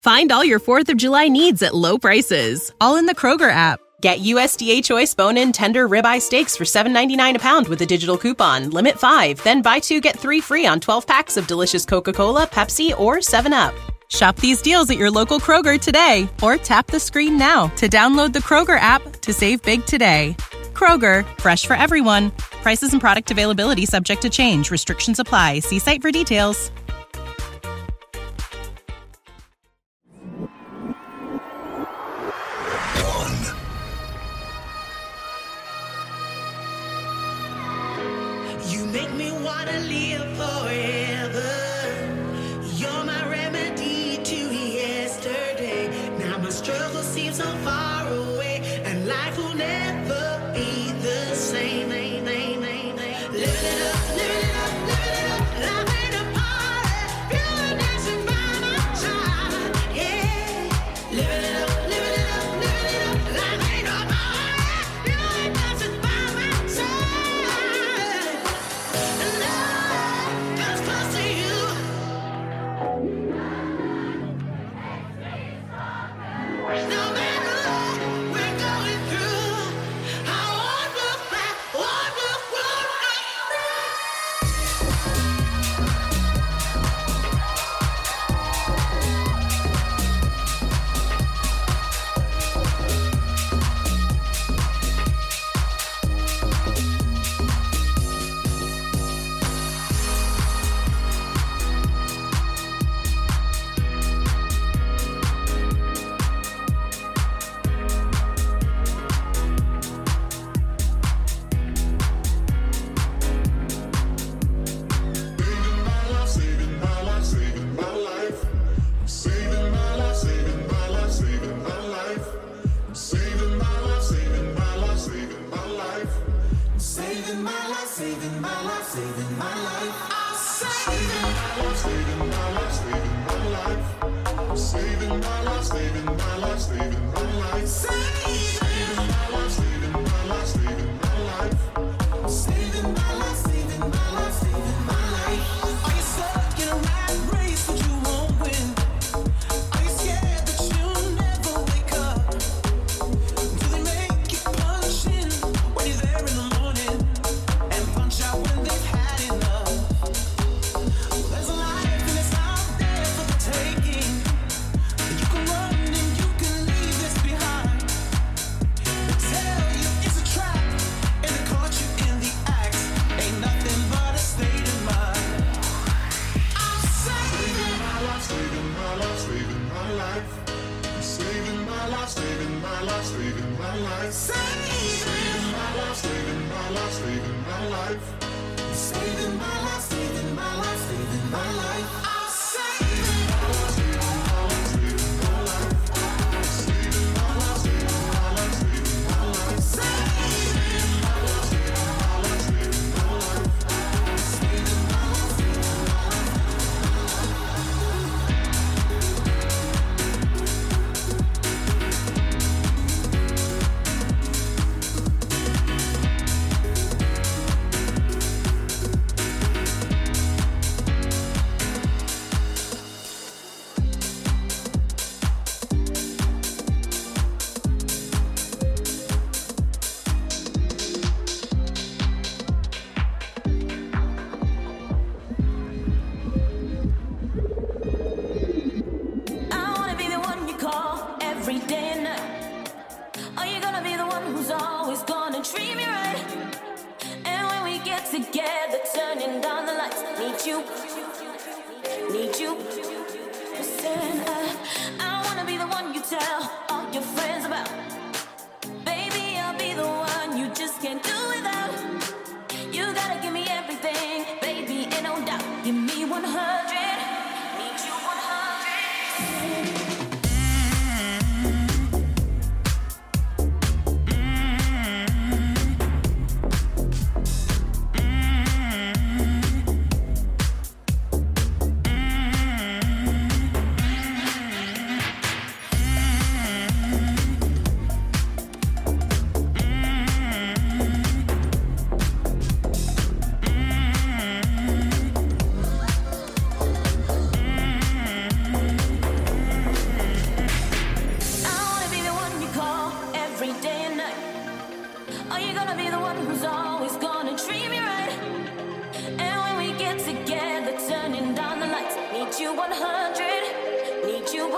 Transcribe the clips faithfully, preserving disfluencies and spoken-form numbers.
Find all your fourth of July needs at low prices, all in the Kroger app. Get U S D A Choice bone-in tender ribeye steaks for seven ninety-nine a pound with a digital coupon. Limit five. Then buy two, get three free on twelve packs of delicious Coca-Cola, Pepsi, or seven up. Shop these deals at your local Kroger today, or tap the screen now to download the Kroger app to save big today. Kroger, fresh for everyone. Prices and product availability subject to change. Restrictions apply. See site for details. You make me wanna live forever. You're my remedy to yesterday. Now my struggle seems so far away, and life will never be the same. Living it up, living it up, living it up. Life ain't a party, you're dancing by my side. Yeah, living it up, living it up, living it up. Life ain't a party, you're dancing by my side. And I got close to you. No matter what we're going through, I won't look back, won't look, won't saving my life, saving my life, saving my life. I'm saving my life, saving my life, saving my life. Saving my life, saving my life, saving my life. Saving my life, saving my life, saving my life. Saving my life, saving my life, saving my life. Are you stuck in a rat race that you won't win? Are you scared that you'll never wake up? Do they make you punch in when you're there in the morning and punch out when they've had enough? Well, there's a life and it's out there for the taking. You can run and you can leave this behind. They tell you it's a trap and they caught you in the act. Ain't nothing but a state of mind. I'm saving my life, saving my life, saving my life. I'm saving my life, saving my life, saving my life. Saving my life, saving my life, saving my life. I'm saving my life, saving my life, saving my life. I'm saving my life, saving my life, saving my life. I'm saving my life, saving my life, saving my life. Saving my life, saving my life, saving my life. I'm saving my life, saving my life.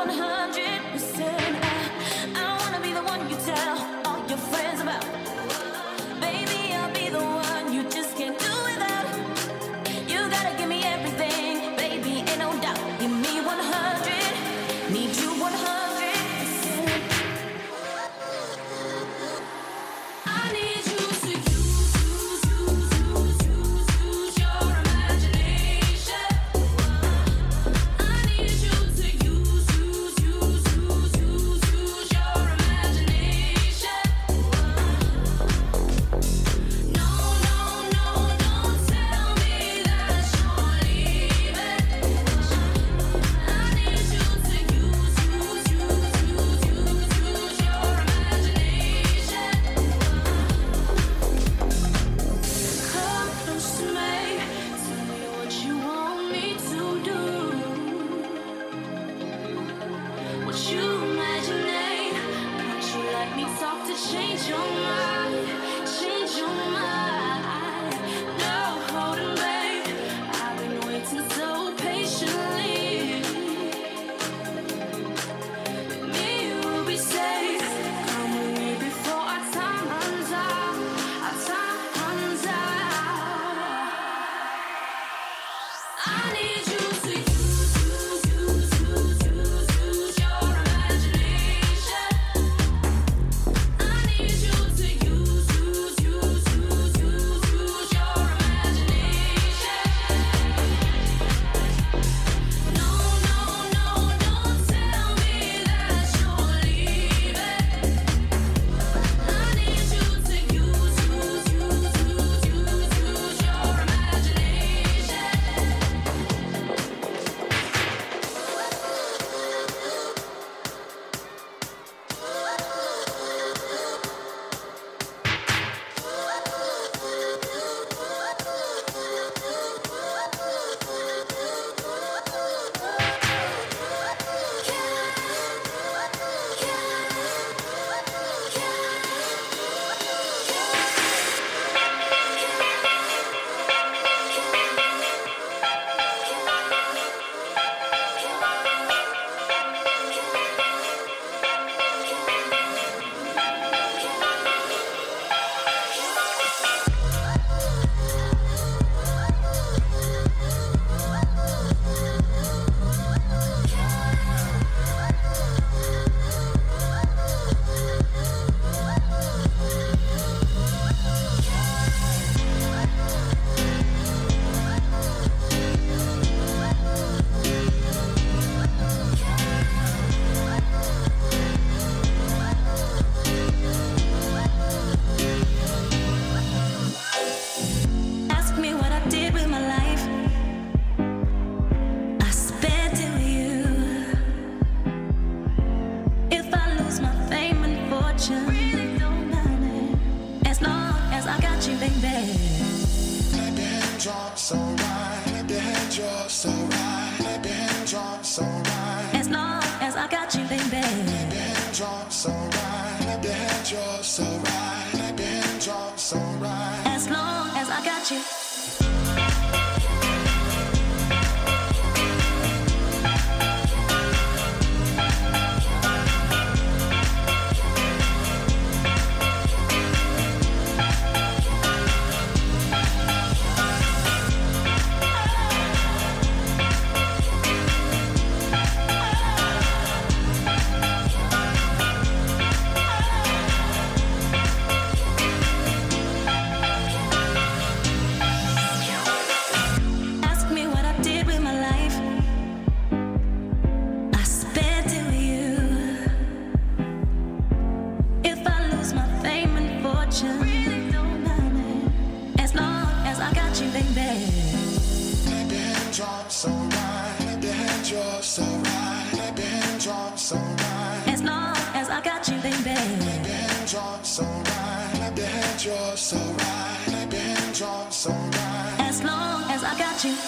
one hundred percent. I, I wanna be the one you tell all your friends about. Baby, I'll be the one you just can't do without. You gotta give me everything, baby, ain't no doubt. Give me one hundred, need you one hundred percent. I need you to use, use, use, use, use, use your imagination. I need you to use, use, use, use, use, use your imagination. No, no, no, don't tell me that you're leaving. I need you to use, use, use, use, use, use your imagination. Come close to me, tell me what you want me to do. What you imagine, would you let me talk to change your mind, change your mind? No holding back, I've been waiting so patiently. Me will be safe, come with me before our time runs out, our time runs out. I need you to use, use, use, use, use, use your imagination. I need you to use, use, use, use, use, use your imagination. No, no, no, don't tell me that you're leaving. I need you to use, use, use, use, use, use your imagination. Ask me what I did with my life. I spent it with you. If I lose my fame and fortune, really don't matter, as long as I got you, baby. Clap your hands, you're so right. Clap your hands, you're so right. Clap your hands, you're so right. As long as I got you, baby. Clap your hands, you're so right. Clap your hands, you're so right. Clap your hands, you're so right. As long as I got you. Ask me what I did with my life. I spent it with you. If I lose my fame and fortune, really don't matter, as long as I got you, baby. Clap your hands, you're so right. Clap your hands, you're so right. Clap your hands, you're so right. As long as I got you, baby. Clap your hands, you're so right. Clap your hands, you're so right. Clap your hands, you're so right. As long as I got you.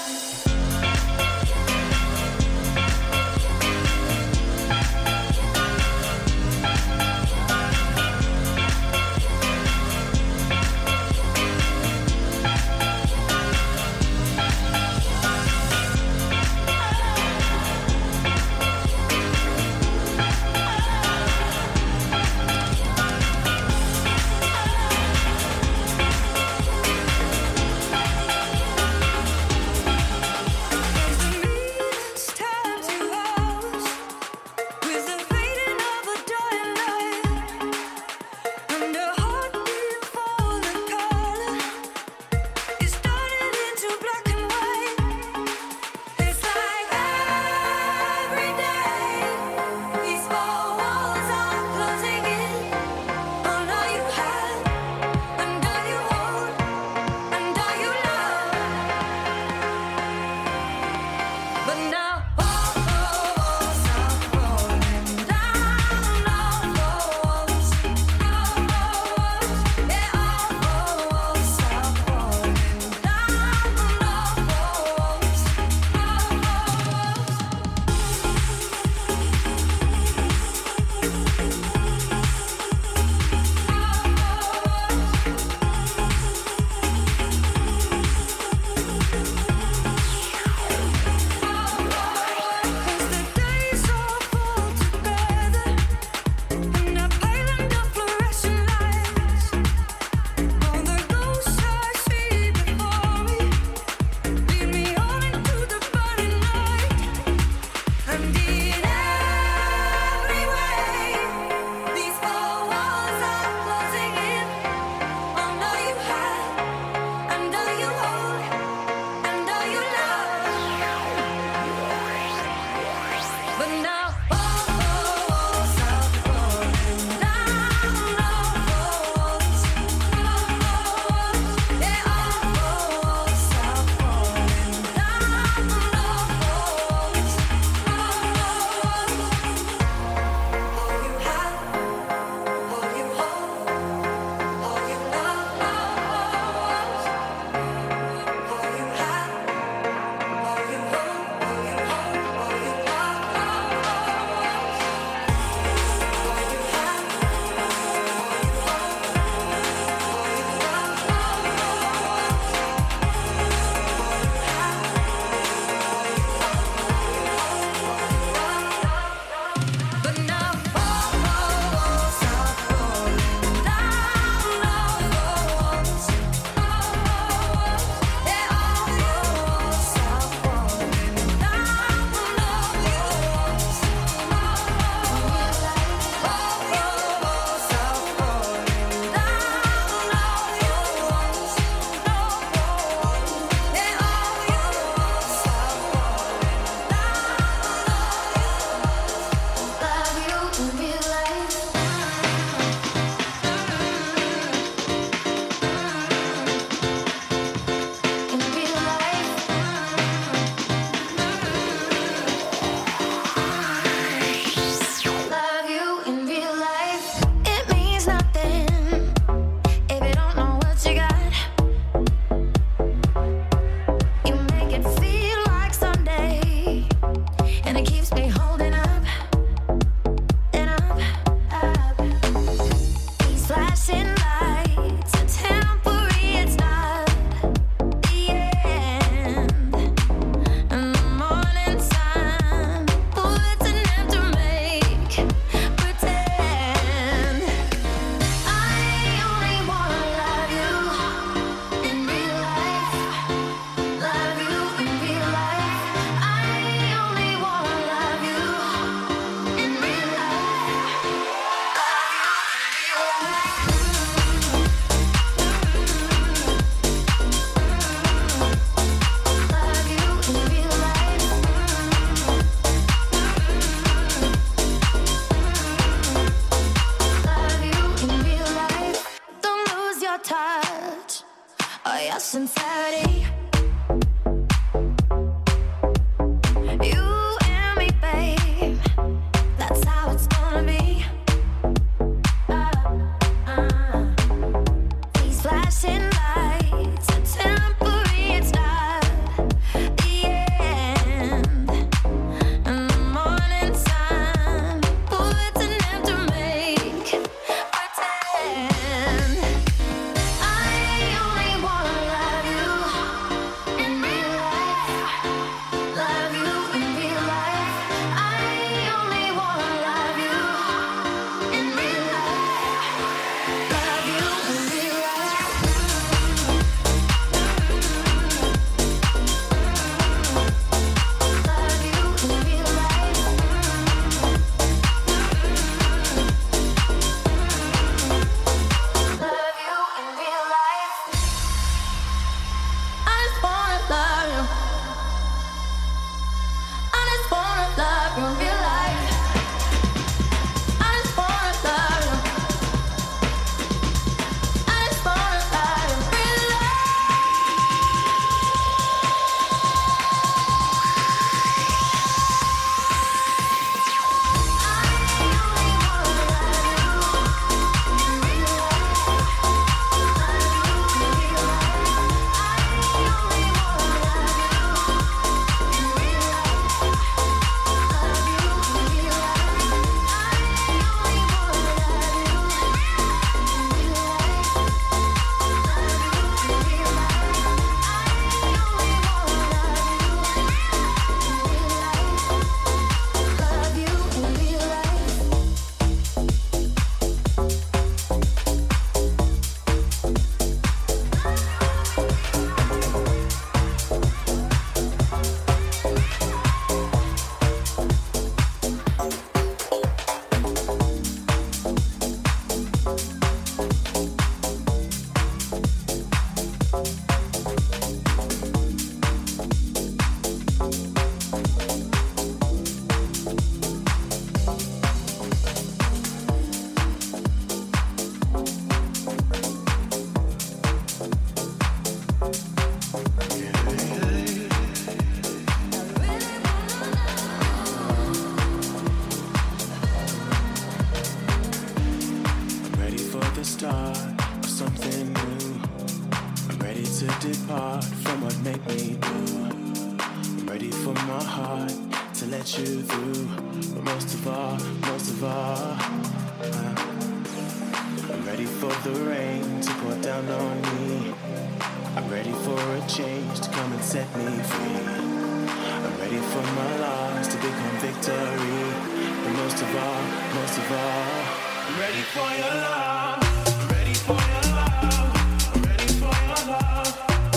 start of something new. I'm ready to depart from what made me do. I'm ready for my heart to let you through. But most of all, most of all, uh, I'm ready for the rain to pour down on me. I'm ready for a change to come and set me free. I'm ready for my loss to become victory. But most of all, most of all, I'm ready for your love. I'm ready for your love. I'm ready for your love.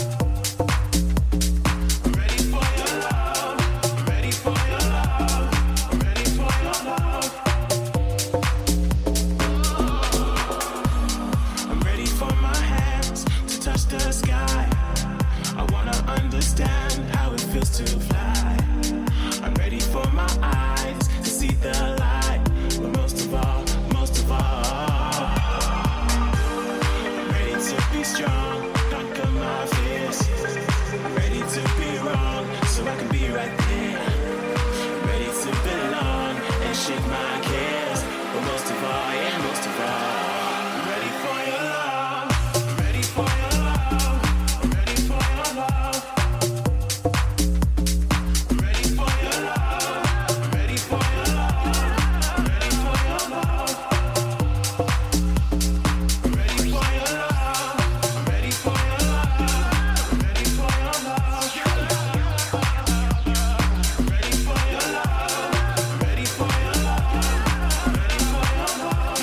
I'm ready for your love. I'm ready for your love. I'm ready for your love. I'm ready for my hands to touch the sky. I wanna understand how it feels to fly. I'm ready for my eyes to see the light. But most of all, most of all, I'm ready to be strong, conquer my fears. I'm ready to be wrong, so I can be right there. I'm ready to belong and shake my cares. But most of all, yeah, most of all, I'm ready for your love. I'm ready for your love. I'm ready for your love. I'm ready for your love. I'm ready for your love. I'm ready for your love. I'm ready for your love. I'm ready for your love. I'm ready for your love. I'm ready for your love. I'm ready for your love. I'm ready for your love.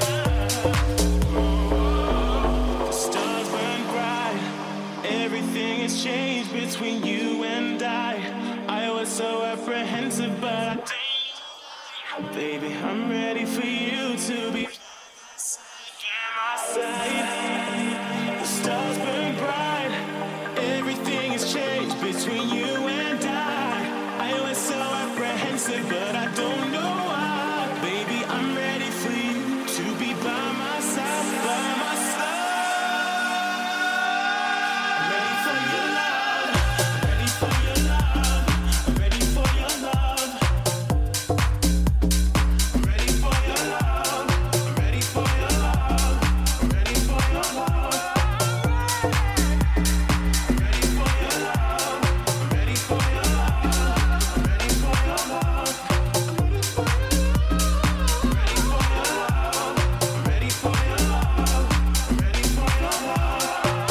The stars burn bright. Everything has changed between you and I. I was so apprehensive, but I baby, I'm ready for you to be by my side. The stars burn bright. Everything has changed between you and I. I was so apprehensive, but I don't know why. Baby, I'm ready for you to be by my side, by my side. I'm ready for your love. I'm ready for your love. I'm ready for your love. I'm ready for your love. I'm ready for your love. I'm ready for your love. I'm ready for your love. I'm ready for your love. I'm ready for your love. I'm ready for your love. I'm ready for your love. I'm ready for your love.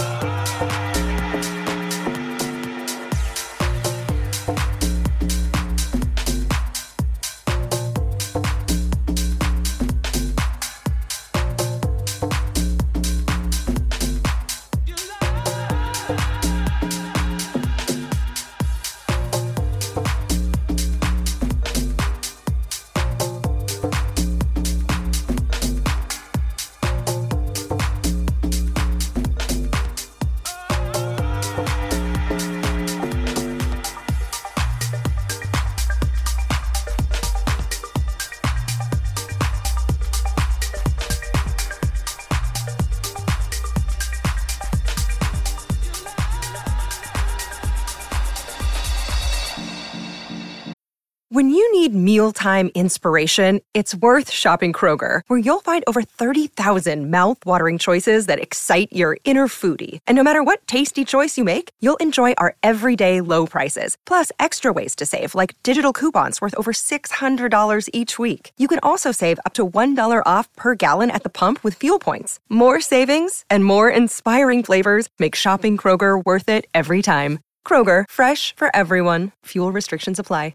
When you need mealtime inspiration, it's worth shopping Kroger, where you'll find over thirty thousand mouth-watering choices that excite your inner foodie. And no matter what tasty choice you make, you'll enjoy our everyday low prices, plus extra ways to save, like digital coupons worth over six hundred dollars each week. You can also save up to one dollar off per gallon at the pump with fuel points. More savings and more inspiring flavors make shopping Kroger worth it every time. Kroger, fresh for everyone. Fuel restrictions apply.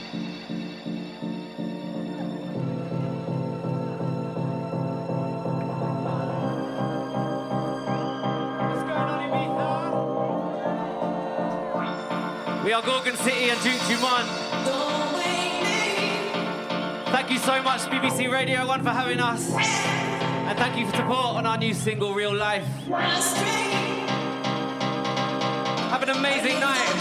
We are Gorgon City and Duke Dumont. Thank you so much, B B C Radio one, for having us. And thank you for support on our new single, Real Life. Have an amazing night.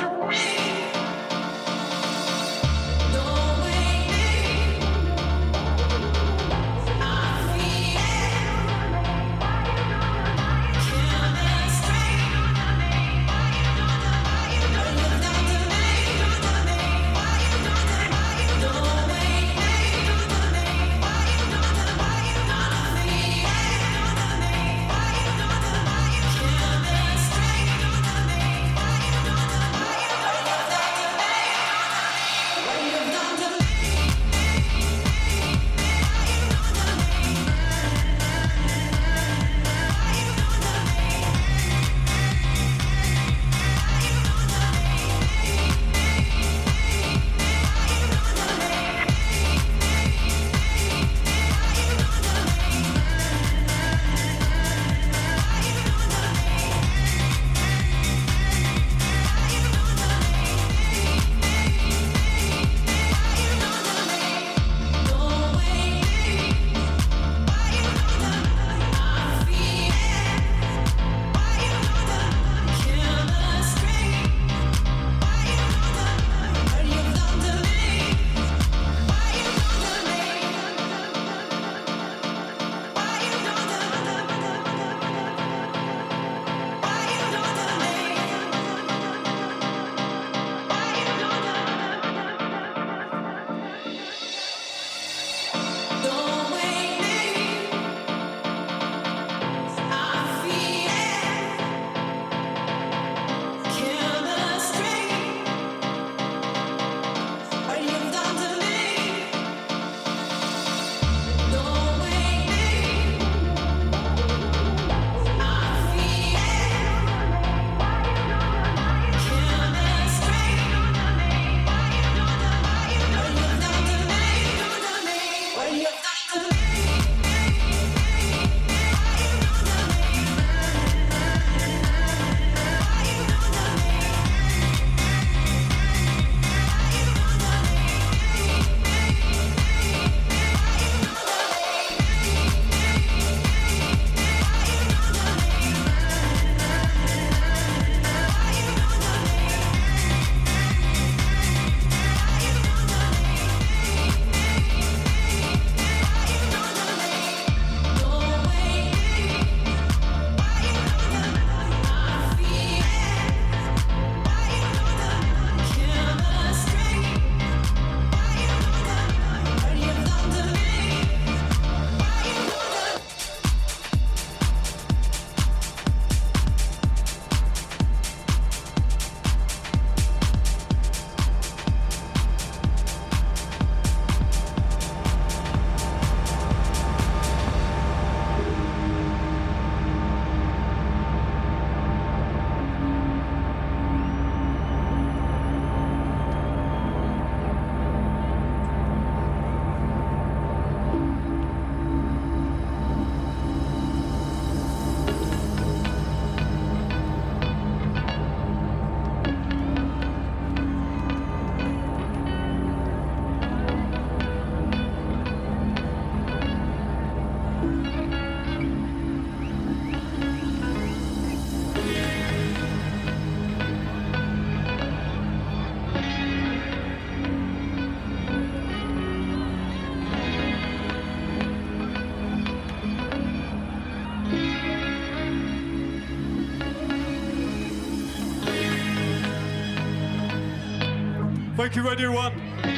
Thank you, Radio One.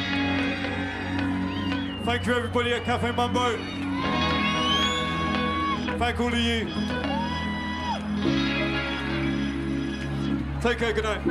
Thank you, everybody at Cafe Mumbo. Thank all of you. Take care, good night.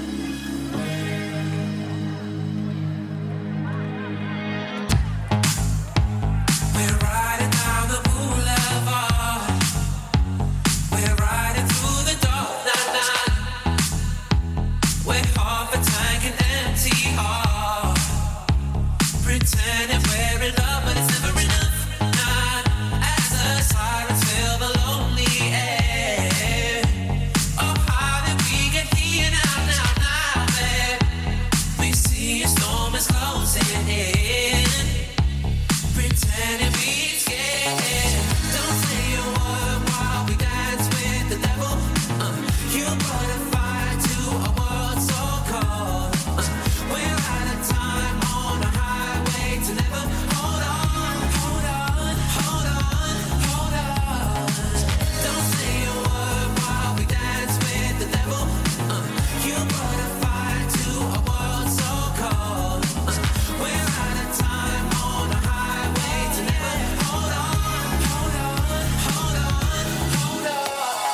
We're riding down the boulevard. We're riding through the dark night. We're half a tank and empty heart. Pretending we're in love, but it's never enough. Not as the sirens fill the lonely air. Oh, how did we get here now, now, now, babe? We see a storm is closing in. Pretending we scared. Don't say a word while we dance with the devil. Uh, you brought a fire to a world so cold. Uh, we're out of time on a highway to never. Hold on, hold on, hold on, hold on. Don't say a word while we dance with the devil. Uh, you brought a fire to a world so cold. Uh, we're out of time on a highway to never. Hold on, hold on, hold on, hold on.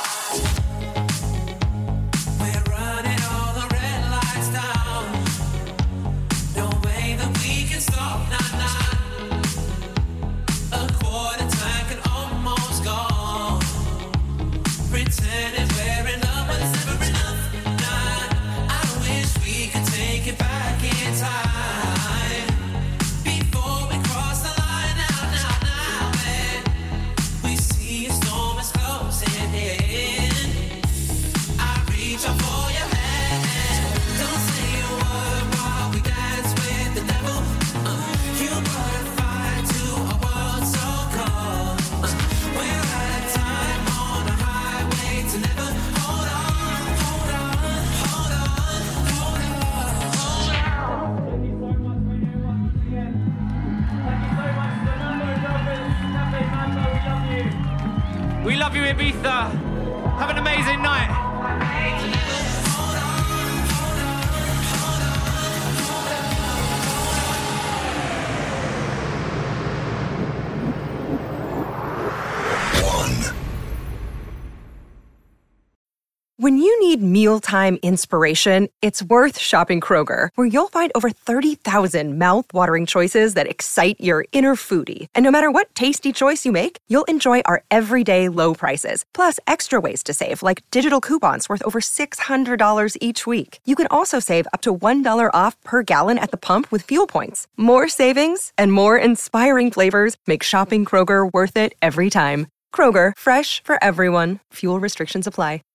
We're running all the red lights down. No way that we can stop, nah, nah. A quarter tank and almost gone. Pretending we're in love, but it's never enough. Nah, I wish we could take it back in time. Before we cross the line, now, now, now, babe. We see a storm is closing in. I reach out for your hand. Don't say a word while we dance with the devil. Uh, you brought a fire to a world so cold. Uh, we're out of time on a highway to never. Hold on, hold on, hold on, hold on, hold on. Thank you so much, Radio One, once again. Thank you so much to the Mambo Brothers, Cafe Mambo, we love you. We love you, Ibiza. Have an amazing night. When you need mealtime inspiration, it's worth shopping Kroger, where you'll find over thirty thousand mouth-watering choices that excite your inner foodie. And no matter what tasty choice you make, you'll enjoy our everyday low prices, plus extra ways to save, like digital coupons worth over six hundred dollars each week. You can also save up to one dollar off per gallon at the pump with fuel points. More savings and more inspiring flavors make shopping Kroger worth it every time. Kroger, fresh for everyone. Fuel restrictions apply.